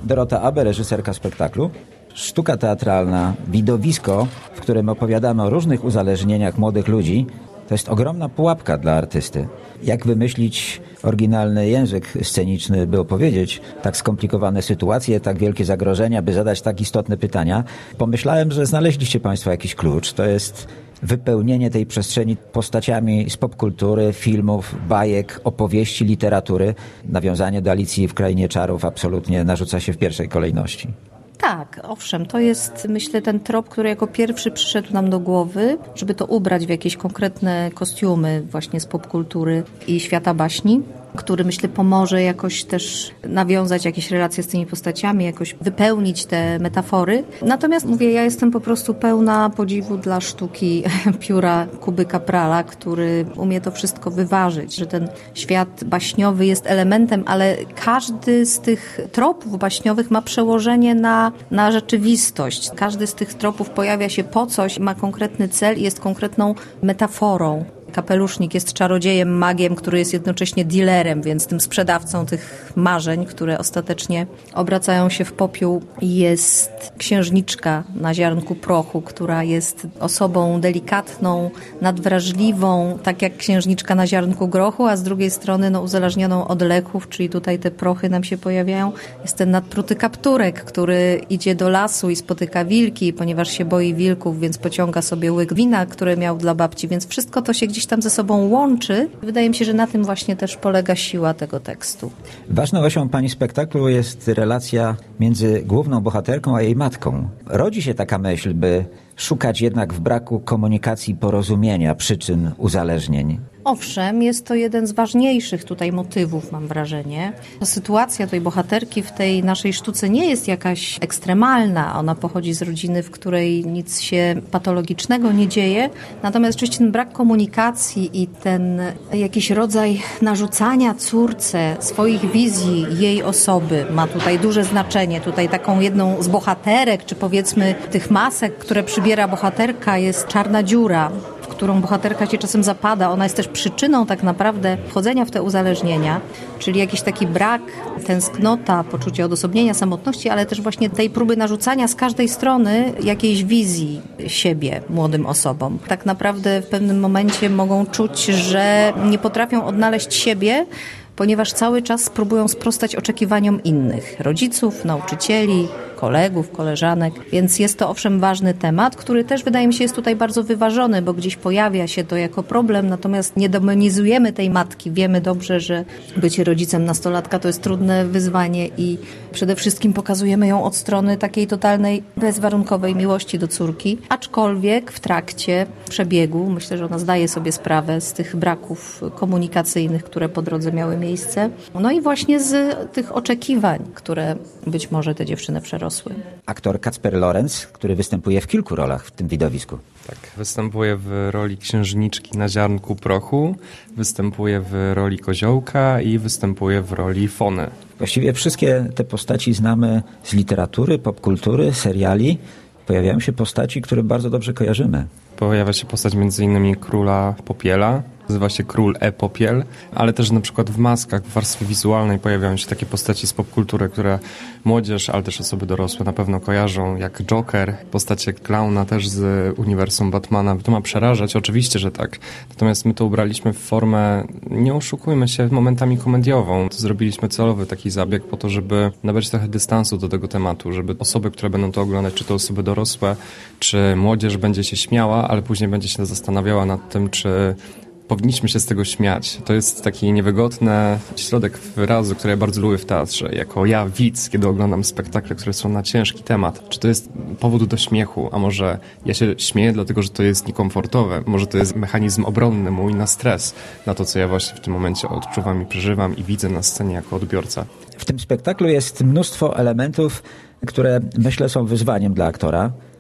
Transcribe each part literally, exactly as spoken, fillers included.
Dorota Abe, reżyserka spektaklu. Sztuka teatralna, widowisko, w którym opowiadamy o różnych uzależnieniach młodych ludzi, to jest ogromna pułapka dla artysty. Jak wymyślić oryginalny język sceniczny, by opowiedzieć tak skomplikowane sytuacje, tak wielkie zagrożenia, by zadać tak istotne pytania? Pomyślałem, że znaleźliście Państwo jakiś klucz. To jest wypełnienie tej przestrzeni postaciami z popkultury, filmów, bajek, opowieści, literatury. Nawiązanie do Alicji w Krainie Czarów absolutnie narzuca się w pierwszej kolejności. Tak, owszem, to jest, myślę, ten trop, który jako pierwszy przyszedł nam do głowy, żeby to ubrać w jakieś konkretne kostiumy właśnie z popkultury i świata baśni, który, myślę, pomoże jakoś też nawiązać jakieś relacje z tymi postaciami, jakoś wypełnić te metafory. Natomiast mówię, ja jestem po prostu pełna podziwu dla sztuki pióra Kuby Kaprala, który umie to wszystko wyważyć, że ten świat baśniowy jest elementem, ale każdy z tych tropów baśniowych ma przełożenie na, na rzeczywistość. Każdy z tych tropów pojawia się po coś, ma konkretny cel i jest konkretną metaforą. Kapelusznik jest czarodziejem, magiem, który jest jednocześnie dealerem, więc tym sprzedawcą tych marzeń, które ostatecznie obracają się w popiół. Jest księżniczka na ziarnku prochu, która jest osobą delikatną, nadwrażliwą, tak jak księżniczka na ziarnku grochu, a z drugiej strony no, uzależnioną od leków, czyli tutaj te prochy nam się pojawiają. Jest ten nadpruty kapturek, który idzie do lasu i spotyka wilki, ponieważ się boi wilków, więc pociąga sobie łyk wina, które miał dla babci, więc wszystko to się gdzieś tam ze sobą łączy. Wydaje mi się, że na tym właśnie też polega siła tego tekstu. Ważną osią pani spektaklu jest relacja między główną bohaterką a jej matką. Rodzi się taka myśl, by szukać jednak w braku komunikacji porozumienia przyczyn uzależnień. Owszem, jest to jeden z ważniejszych tutaj motywów, mam wrażenie. Sytuacja tej bohaterki w tej naszej sztuce nie jest jakaś ekstremalna. Ona pochodzi z rodziny, w której nic się patologicznego nie dzieje. Natomiast oczywiście ten brak komunikacji i ten jakiś rodzaj narzucania córce swoich wizji jej osoby ma tutaj duże znaczenie. Tutaj taką jedną z bohaterek, czy powiedzmy tych masek, które przybiera bohaterka, jest czarna dziura, w którą bohaterka się czasem zapada. Ona jest też przyczyną tak naprawdę wchodzenia w te uzależnienia, czyli jakiś taki brak, tęsknota, poczucie odosobnienia, samotności, ale też właśnie tej próby narzucania z każdej strony jakiejś wizji siebie młodym osobom. Tak naprawdę w pewnym momencie mogą czuć, że nie potrafią odnaleźć siebie, ponieważ cały czas próbują sprostać oczekiwaniom innych, rodziców, nauczycieli, kolegów, koleżanek, więc jest to owszem ważny temat, który też wydaje mi się jest tutaj bardzo wyważony, bo gdzieś pojawia się to jako problem, natomiast nie demonizujemy tej matki. Wiemy dobrze, że bycie rodzicem nastolatka to jest trudne wyzwanie i przede wszystkim pokazujemy ją od strony takiej totalnej, bezwarunkowej miłości do córki, aczkolwiek w trakcie przebiegu, myślę, że ona zdaje sobie sprawę z tych braków komunikacyjnych, które po drodze miały miejsce, no i właśnie z tych oczekiwań, które być może te dziewczyny przerosły. Aktor Kacper Lorenz, który występuje w kilku rolach w tym widowisku. Tak, występuje w roli księżniczki na ziarnku prochu, występuje w roli koziołka i występuje w roli Fony. Właściwie wszystkie te postaci znamy z literatury, popkultury, seriali. Pojawiają się postaci, które bardzo dobrze kojarzymy. Pojawia się postać między innymi króla Popiela, nazywa się Król E. Popiel, ale też na przykład w Maskach, w warstwie wizualnej pojawiają się takie postaci z popkultury, które młodzież, ale też osoby dorosłe na pewno kojarzą, jak Joker, postacie klauna też z uniwersum Batmana. To ma przerażać? Oczywiście, że tak. Natomiast my to ubraliśmy w formę, nie oszukujmy się, momentami komediową. To zrobiliśmy celowy taki zabieg po to, żeby nabrać trochę dystansu do tego tematu, żeby osoby, które będą to oglądać, czy to osoby dorosłe, czy młodzież będzie się śmiała, ale później będzie się zastanawiała nad tym, czy powinniśmy się z tego śmiać. To jest taki niewygodny środek wyrazu, który ja bardzo lubię w teatrze. Jako ja, widz, kiedy oglądam spektakle, które są na ciężki temat. Czy to jest powód do śmiechu? A może ja się śmieję dlatego, że to jest niekomfortowe? Może to jest mechanizm obronny mój na stres, na to, co ja właśnie w tym momencie odczuwam i przeżywam i widzę na scenie jako odbiorca. W tym spektaklu jest mnóstwo elementów, które myślę są wyzwaniem dla aktora,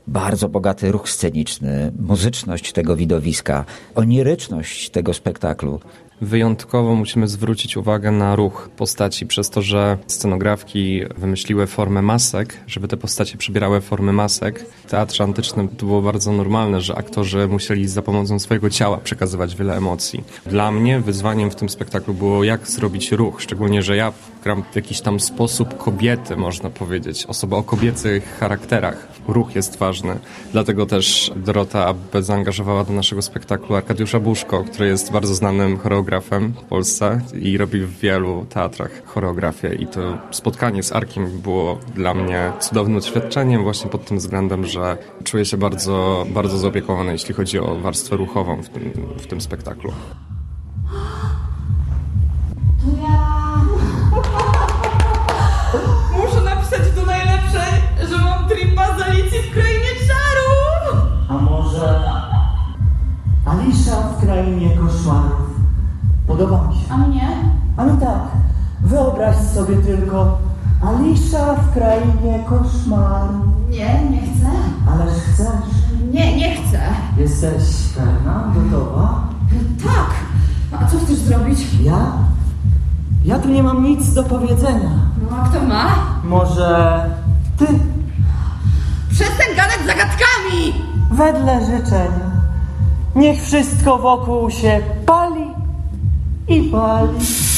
bardzo bogaty ruch sceniczny, muzyczność tego widowiska, oniryczność tego spektaklu. Wyjątkowo musimy zwrócić uwagę na ruch postaci, przez to, że scenografki wymyśliły formę masek, żeby te postacie przybierały formy masek. W teatrze antycznym to było bardzo normalne, że aktorzy musieli za pomocą swojego ciała przekazywać wiele emocji. Dla mnie wyzwaniem w tym spektaklu było, jak zrobić ruch, szczególnie, że ja gram w jakiś tam sposób kobiety, można powiedzieć, osoba o kobiecych charakterach. Ruch jest ważny. Dlatego też Dorota zaangażowała do naszego spektaklu Arkadiusza Buszko, który jest bardzo znanym choreografem w Polsce i robi w wielu teatrach choreografię. I to spotkanie z Arkiem było dla mnie cudownym doświadczeniem właśnie pod tym względem, że czuję się bardzo, bardzo zaopiekowany, jeśli chodzi o warstwę ruchową w tym, w tym spektaklu. To ja... Muszę napisać do najlepszej, że mam tripa z Alicji w Krainie Czarów! A może... Alisza w Krainie Koszmarów. Podoba mi się. A mnie? A no tak, wyobraź sobie tylko Alisza w Krainie Koszmarów. Nie, nie chcę. Ależ chcesz. Nie, nie chcę. Jesteś pewna? Gotowa? Tak. A co chcesz zrobić? Ja? Ja tu nie mam nic do powiedzenia. No a kto ma? Może ty? Przestań gadać zagadkami! Wedle życzenia. Niech wszystko wokół się pali i pali.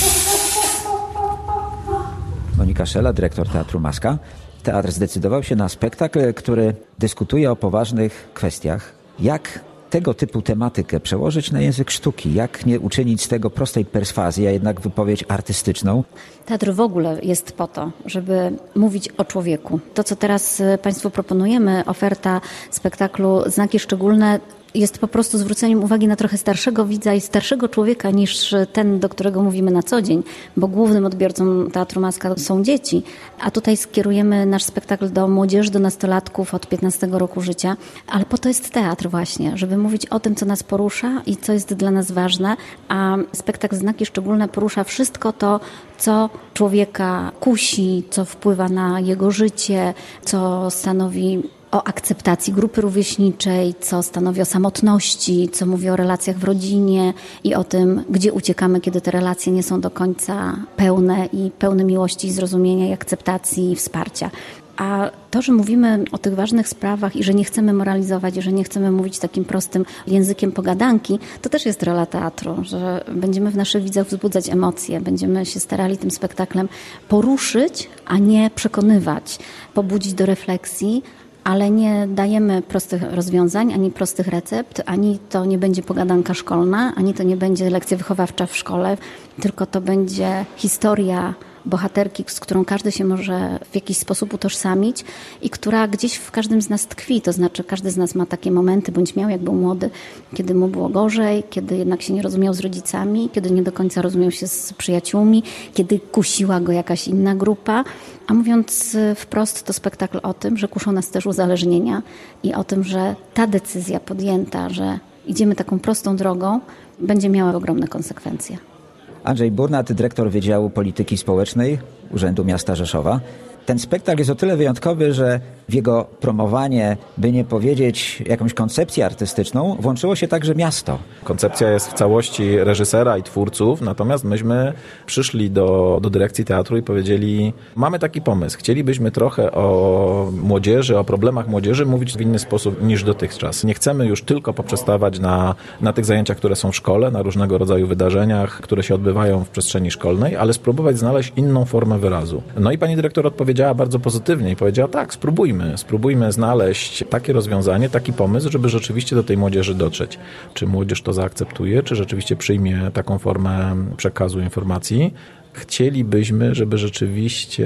Monika Szela, dyrektor Teatru Maska. Teatr zdecydował się na spektakl, który dyskutuje o poważnych kwestiach. Jak tego typu tematykę przełożyć na język sztuki? Jak nie uczynić z tego prostej perswazji, a jednak wypowiedź artystyczną? Teatr w ogóle jest po to, żeby mówić o człowieku. To, co teraz Państwu proponujemy, oferta spektaklu Znaki Szczególne, jest po prostu zwróceniem uwagi na trochę starszego widza i starszego człowieka niż ten, do którego mówimy na co dzień, bo głównym odbiorcą Teatru Maska są dzieci, a tutaj skierujemy nasz spektakl do młodzieży, do nastolatków od piętnastego roku życia, ale po to jest teatr właśnie, żeby mówić o tym, co nas porusza i co jest dla nas ważne, a spektakl Znaki Szczególne porusza wszystko to, co człowieka kusi, co wpływa na jego życie, co stanowi o akceptacji grupy rówieśniczej, co stanowi o samotności, co mówi o relacjach w rodzinie i o tym, gdzie uciekamy, kiedy te relacje nie są do końca pełne i pełne miłości, zrozumienia i akceptacji i wsparcia. A to, że mówimy o tych ważnych sprawach i że nie chcemy moralizować, i że nie chcemy mówić takim prostym językiem pogadanki, to też jest rola teatru, że będziemy w naszych widzach wzbudzać emocje, będziemy się starali tym spektaklem poruszyć, a nie przekonywać, pobudzić do refleksji, ale nie dajemy prostych rozwiązań, ani prostych recept, ani to nie będzie pogadanka szkolna, ani to nie będzie lekcja wychowawcza w szkole, tylko to będzie historia bohaterki, z którą każdy się może w jakiś sposób utożsamić i która gdzieś w każdym z nas tkwi. To znaczy każdy z nas ma takie momenty, bądź miał, jak był młody, kiedy mu było gorzej, kiedy jednak się nie rozumiał z rodzicami, kiedy nie do końca rozumiał się z przyjaciółmi, kiedy kusiła go jakaś inna grupa. A mówiąc wprost, to spektakl o tym, że kuszą nas też uzależnienia i o tym, że ta decyzja podjęta, że idziemy taką prostą drogą, będzie miała ogromne konsekwencje. Andrzej Burnat, dyrektor Wydziału Polityki Społecznej Urzędu Miasta Rzeszowa. Ten spektakl jest o tyle wyjątkowy, że w jego promowanie, by nie powiedzieć jakąś koncepcję artystyczną, włączyło się także miasto. Koncepcja jest w całości reżysera i twórców, natomiast myśmy przyszli do, do dyrekcji teatru i powiedzieli, mamy taki pomysł, chcielibyśmy trochę o młodzieży, o problemach młodzieży mówić w inny sposób niż dotychczas. Nie chcemy już tylko poprzestawać na, na tych zajęciach, które są w szkole, na różnego rodzaju wydarzeniach, które się odbywają w przestrzeni szkolnej, ale spróbować znaleźć inną formę wyrazu. No i pani dyrektor odpowiedziała bardzo pozytywnie i powiedziała, tak, spróbujmy. Spróbujmy znaleźć takie rozwiązanie, taki pomysł, żeby rzeczywiście do tej młodzieży dotrzeć. Czy młodzież to zaakceptuje, czy rzeczywiście przyjmie taką formę przekazu informacji. Chcielibyśmy, żeby rzeczywiście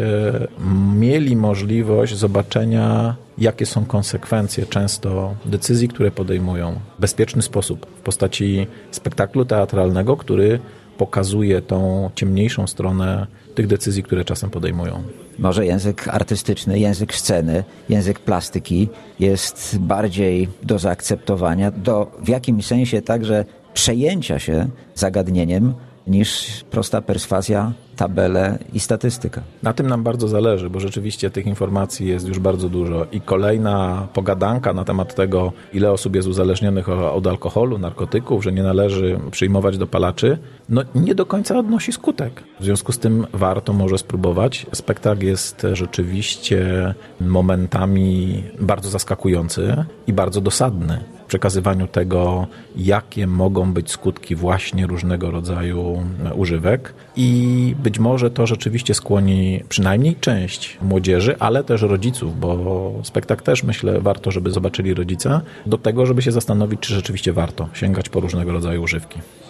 mieli możliwość zobaczenia, jakie są konsekwencje często decyzji, które podejmują w bezpieczny sposób w postaci spektaklu teatralnego, który pokazuje tą ciemniejszą stronę tych decyzji, które czasem podejmują. Może język artystyczny, język sceny, język plastyki jest bardziej do zaakceptowania, do w jakimś sensie także przejęcia się zagadnieniem niż prosta perswazja, tabele i statystyka. Na tym nam bardzo zależy, bo rzeczywiście tych informacji jest już bardzo dużo i kolejna pogadanka na temat tego, ile osób jest uzależnionych od alkoholu, narkotyków, że nie należy przyjmować dopalaczy, no nie do końca odnosi skutek. W związku z tym warto może spróbować. Spektakl jest rzeczywiście momentami bardzo zaskakujący i bardzo dosadny w przekazywaniu tego, jakie mogą być skutki właśnie różnego rodzaju używek i być może to rzeczywiście skłoni przynajmniej część młodzieży, ale też rodziców, bo spektakl też, myślę, warto, żeby zobaczyli rodzice, do tego, żeby się zastanowić, czy rzeczywiście warto sięgać po różnego rodzaju używki.